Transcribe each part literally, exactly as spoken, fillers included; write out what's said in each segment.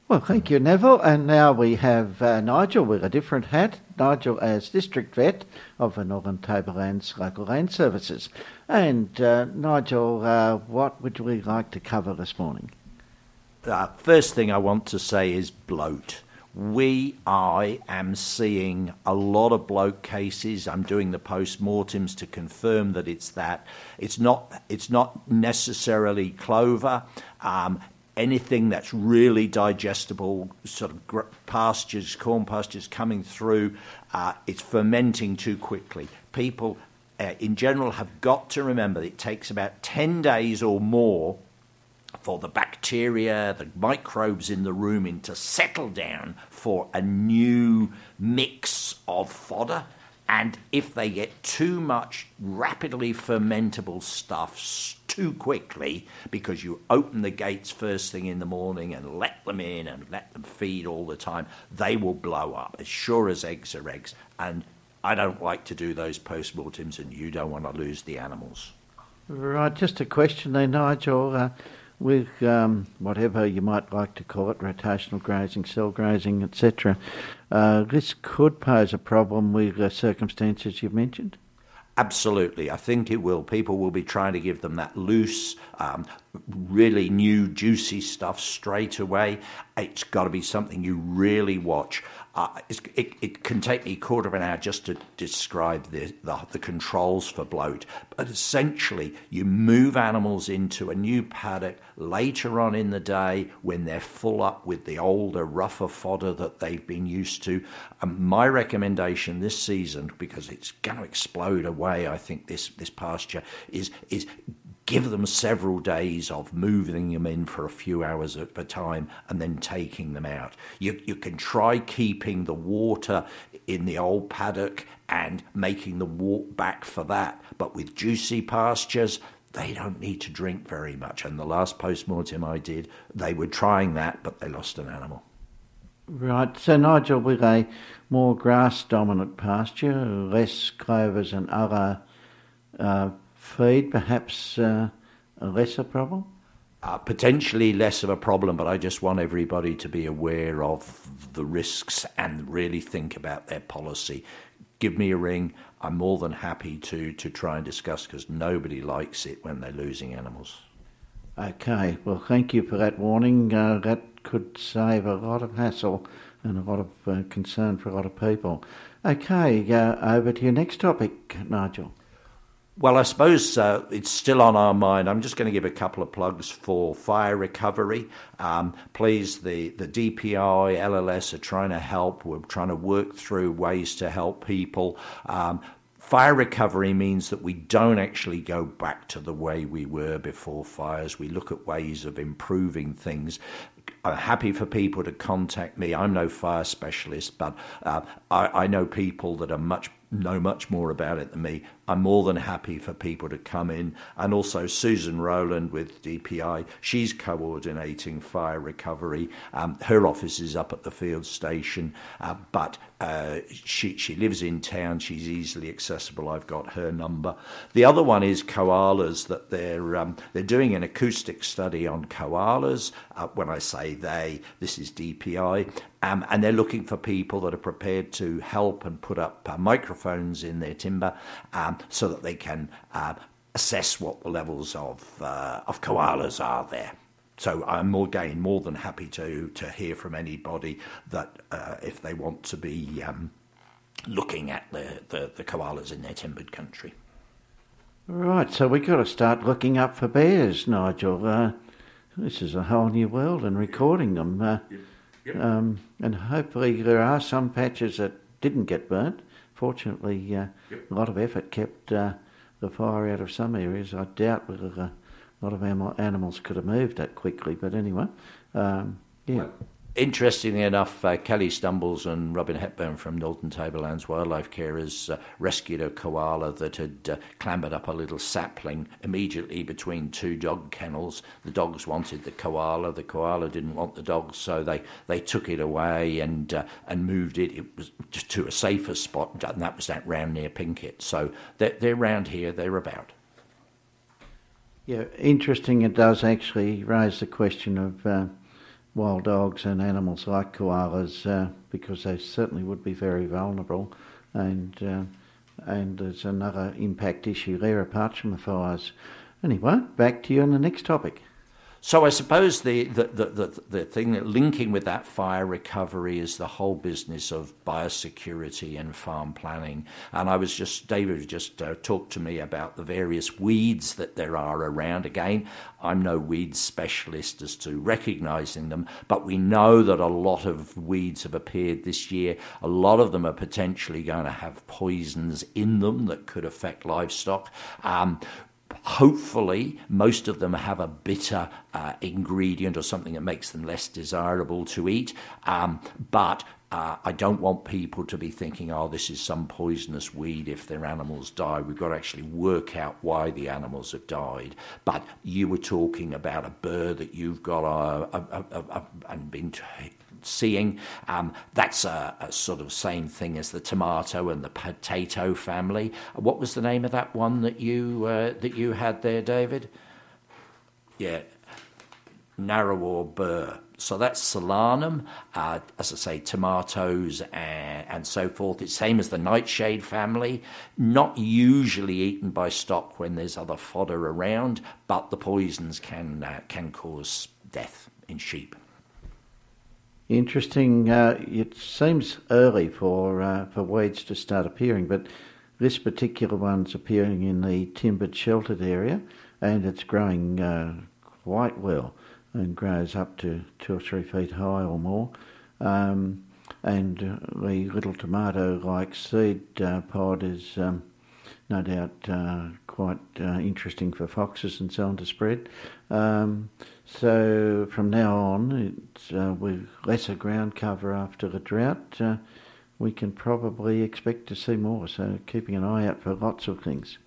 Well, thank you, Neville. And now we have uh, Nigel with a different hat. Nigel as District Vet of the Northern Tablelands Local Land Services. And uh, Nigel, uh, what would we like to cover this morning? Uh, first thing I want to say is bloat. We, I am seeing a lot of bloat cases. I'm doing the post-mortems to confirm that it's that. It's not, it's not necessarily clover. Um, anything that's really digestible, sort of gr- pastures, corn pastures coming through, uh, it's fermenting too quickly. People, uh, in general, have got to remember that it takes about ten days or more for the bacteria, the microbes in the rumen to settle down for a new mix of fodder. And if they get too much rapidly fermentable stuff too quickly, because you open the gates first thing in the morning and let them in and let them feed all the time, they will blow up, as sure as eggs are eggs. And I don't like to do those post-mortems, and you don't want to lose the animals. Right, just a question there, Nigel. Uh, with um, whatever you might like to call it, rotational grazing, cell grazing, et cetera, uh, this could pose a problem with the circumstances you've mentioned? Absolutely. I think it will. People will be trying to give them that loose, um, really new, juicy stuff straight away. It's got to be something you really watch. Uh, it, it can take me a quarter of an hour just to describe the, the, the controls for bloat. But essentially, you move animals into a new paddock later on in the day when they're full up with the older, rougher fodder that they've been used to. Um, my recommendation this season, because it's going to explode away, I think, this, this pasture, is is give them several days of moving them in for a few hours at a time and then taking them out. You, you can try keeping the water in the old paddock and making the walk back for that. But with juicy pastures, they don't need to drink very much. And the last post-mortem I did, they were trying that, but they lost an animal. Right. So, Nigel, with a more grass-dominant pasture, less clovers and other uh, feed, perhaps uh, a lesser problem? Uh, potentially less of a problem, but I just want everybody to be aware of the risks and really think about their policy. Give me a ring. I'm more than happy to, to try and discuss, because nobody likes it when they're losing animals. Okay, well, thank you for that warning. Uh, that could save a lot of hassle and a lot of uh, concern for a lot of people. Okay, uh, over to your next topic, Nigel. Well, I suppose uh, it's still on our mind. I'm just going to give a couple of plugs for fire recovery. Um, please, the, the D P I, L L S are trying to help. We're trying to work through ways to help people. Um, Fire recovery means that we don't actually go back to the way we were before fires. We look at ways of improving things. I'm happy for people to contact me. I'm no fire specialist, but uh, I, I know people that are much know much more about it than me. I'm more than happy for people to come in. And also Susan Rowland with D P I, she's coordinating fire recovery. Um, her office is up at the field station, uh, but uh, she, she lives in town. She's easily accessible. I've got her number. The other one is koalas, that they're, um, they're doing an acoustic study on koalas. Uh, when I say they, this is D P I. Um, and they're looking for people that are prepared to help and put up uh, microphones in their timber um, so that they can uh, assess what the levels of uh, of koalas are there. So I'm more, again, more than happy to to hear from anybody that uh, if they want to be um, looking at the, the, the koalas in their timbered country. Right, so we've got to start looking up for bears, Nigel. Uh, this is a whole new world, and recording them. Uh, Yep. Yep. Um, and hopefully there are some patches that didn't get burnt. Fortunately, uh, Yep. a lot of effort kept uh, the fire out of some areas. I doubt whether a lot of anim- animals could have moved that quickly, but anyway, um, yeah. Well, interestingly enough, uh, Kelly Stumbles and Robin Hepburn from Northern Tablelands Wildlife Carers uh, rescued a koala that had uh, clambered up a little sapling immediately between two dog kennels. The dogs wanted the koala, the koala didn't want the dogs, so they, they took it away and uh, and moved it. It was just to a safer spot, and that was that round near Pinkett. So they're, they're round here, they're about. Yeah, interesting. It does actually raise the question of uh, wild dogs and animals like koalas, uh, because they certainly would be very vulnerable. And uh, and there's another impact issue there apart from the fires. Anyway, back to you on the next topic. So I suppose the, the, the, the, the thing that linking with that fire recovery is the whole business of biosecurity and farm planning. And I was just, David just uh, talked to me about the various weeds that there are around. Again, I'm no weed specialist as to recognising them, but we know that a lot of weeds have appeared this year. A lot of them are potentially going to have poisons in them that could affect livestock. Um, Hopefully, most of them have a bitter uh, ingredient or something that makes them less desirable to eat. Um, but uh, I don't want people to be thinking, oh, this is some poisonous weed if their animals die. We've got to actually work out why the animals have died. But you were talking about a burr that you've got uh, a, a, a, a, and been to seeing. Um, that's a, a sort of same thing as the tomato and the potato family. What was the name of that one that you uh, that you had there, David? Yeah, narrow burr. So that's solanum, uh, as I say, tomatoes and, and so forth. It's same as the nightshade family, not usually eaten by stock when there's other fodder around, but the poisons can uh, can cause death in sheep. Interesting. Uh, it seems early for uh, for weeds to start appearing, but this particular one's appearing in the timbered sheltered area, and it's growing uh, quite well and grows up to two or three feet high or more. Um, and uh, the little tomato-like seed uh, pod is um, no doubt uh, quite uh, interesting for foxes and so on to spread. Um, so from now on, it's, uh, with lesser ground cover after the drought, uh, we can probably expect to see more. So keeping an eye out for lots of things.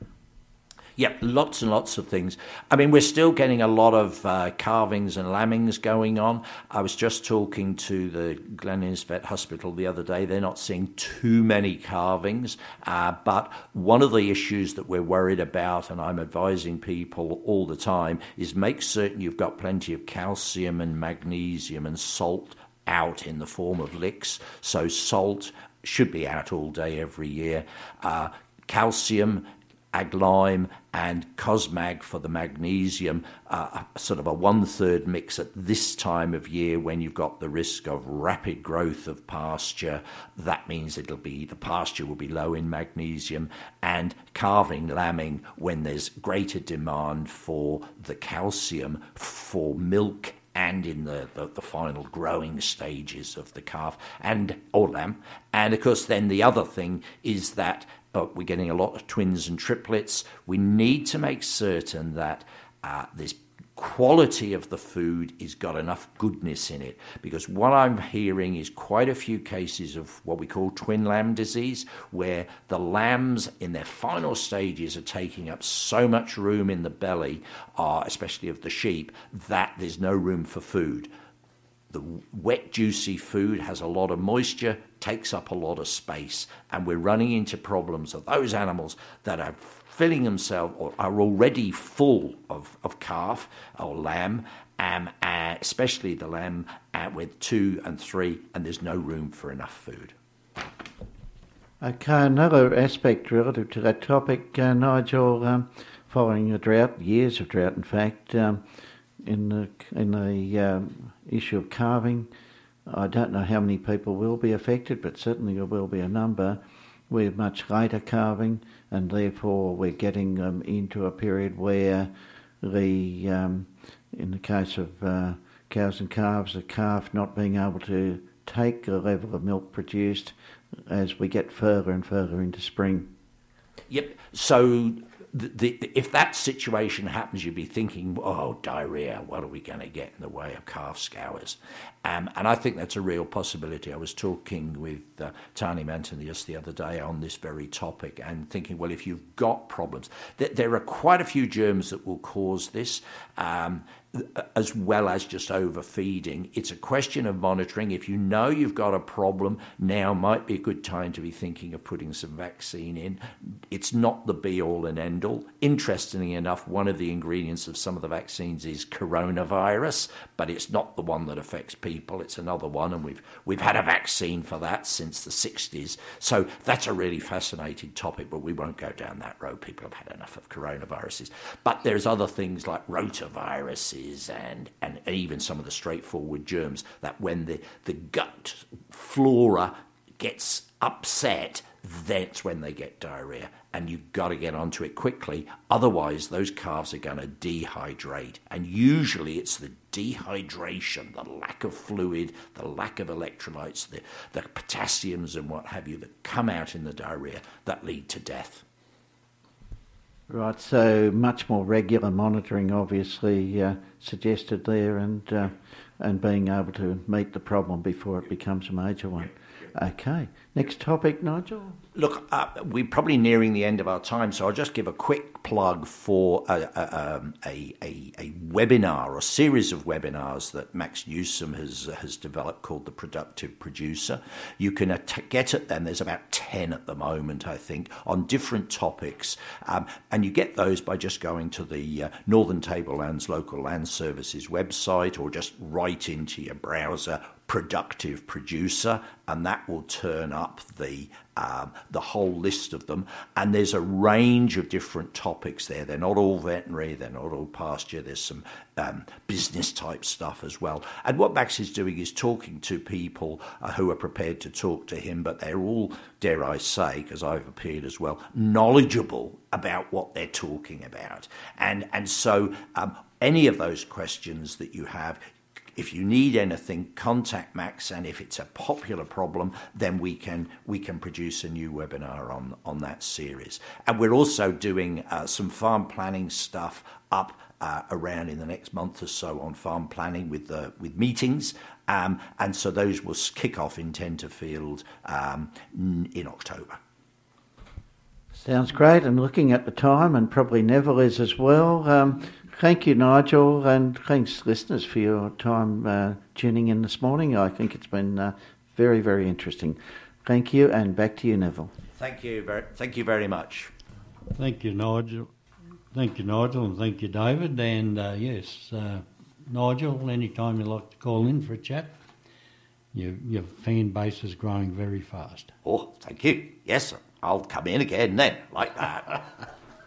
Yep, lots and lots of things. I mean, we're still getting a lot of uh, calvings and lambings going on. I was just talking to the Glen Innes Vet Hospital the other day. They're not seeing too many calvings, uh, but one of the issues that we're worried about, and I'm advising people all the time, is make certain you've got plenty of calcium and magnesium and salt out in the form of licks. So salt should be out all day every year. Uh, calcium, Ag-Lime and Cosmag for the magnesium, uh, sort of a one-third mix at this time of year when you've got the risk of rapid growth of pasture. That means it'll be the pasture will be low in magnesium, and calving, lambing when there's greater demand for the calcium for milk and in the, the, the final growing stages of the calf and or lamb. And of course then the other thing is that Uh, we're getting a lot of twins and triplets. We need to make certain that uh, this quality of the food has got enough goodness in it, because what I'm hearing is quite a few cases of what we call twin lamb disease, where the lambs in their final stages are taking up so much room in the belly, uh, especially of the sheep, that there's no room for food. The wet, juicy food has a lot of moisture, takes up a lot of space, and we're running into problems of those animals that are filling themselves or are already full of, of calf or lamb, um, uh, especially the lamb uh, with two and three, and there's no room for enough food. Okay, another aspect relative to that topic, uh, Nigel, um, following a drought, years of drought in fact, um, in the, in the um, issue of calving, I don't know how many people will be affected, but certainly there will be a number. We're much later calving, and therefore we're getting them into a period where the, um, in the case of uh, cows and calves, the calf not being able to take the level of milk produced as we get further and further into spring. Yep, so The, the, if that situation happens, you'd be thinking, oh, diarrhea, what are we going to get in the way of calf scours? Um, and I think that's a real possibility. I was talking with uh, Tani Manton just the other day on this very topic and thinking, well, if you've got problems, th- there are quite a few germs that will cause this. Um, as well as just overfeeding. It's a question of monitoring. If you know you've got a problem, now might be a good time to be thinking of putting some vaccine in. It's not the be-all and end-all. Interestingly enough, one of the ingredients of some of the vaccines is coronavirus, but it's not the one that affects people. It's another one, and we've we've had a vaccine for that since the sixties. So that's a really fascinating topic, but we won't go down that road. People have had enough of coronaviruses. But there's other things like rotaviruses, And, and even some of the straightforward germs, that when the, the gut flora gets upset, that's when they get diarrhea. And you've got to get onto it quickly. Otherwise, those calves are going to dehydrate. And usually it's the dehydration, the lack of fluid, the lack of electrolytes, the, the potassiums and what have you that come out in the diarrhea that lead to death. Right, so much more regular monitoring obviously uh, suggested there, and uh, and being able to meet the problem before it becomes a major one. Okay, next topic, Nigel. Look, uh, we're probably nearing the end of our time, so I'll just give a quick plug for a, a, um, a, a, a webinar, or series of webinars that Max Newsom has uh, has developed called The Productive Producer. You can at- get at them. There's about ten at the moment, I think, on different topics. Um, and you get those by just going to the uh, Northern Tablelands Local Land Services website, or just write into your browser Productive Producer, and that will turn up the um, the whole list of them. And there's a range of different topics there. They're not all veterinary, they're not all pasture. There's some um, business type stuff as well. And what Max is doing is talking to people uh, who are prepared to talk to him, but they're all, dare I say, because I've appeared as well, knowledgeable about what they're talking about. And, and so um, any of those questions that you have, if you need anything, contact Max, and if it's a popular problem, then we can we can produce a new webinar on, on that series. And we're also doing uh, some farm planning stuff up uh, around in the next month or so on farm planning with the with meetings, um, and so those will kick off in Tenterfield um, in October. Sounds great, and looking at the time, and probably Neville is as well. Um, Thank you, Nigel, and thanks, listeners, for your time uh, tuning in this morning. I think it's been uh, very, very interesting. Thank you, and back to you, Neville. Thank you very, thank you very much. Thank you, Nigel. Thank you, Nigel, and thank you, David. And uh, yes, uh, Nigel, anytime you like to call in for a chat, your, your fan base is growing very fast. Oh, thank you. Yes, sir. I'll come in again then, like that.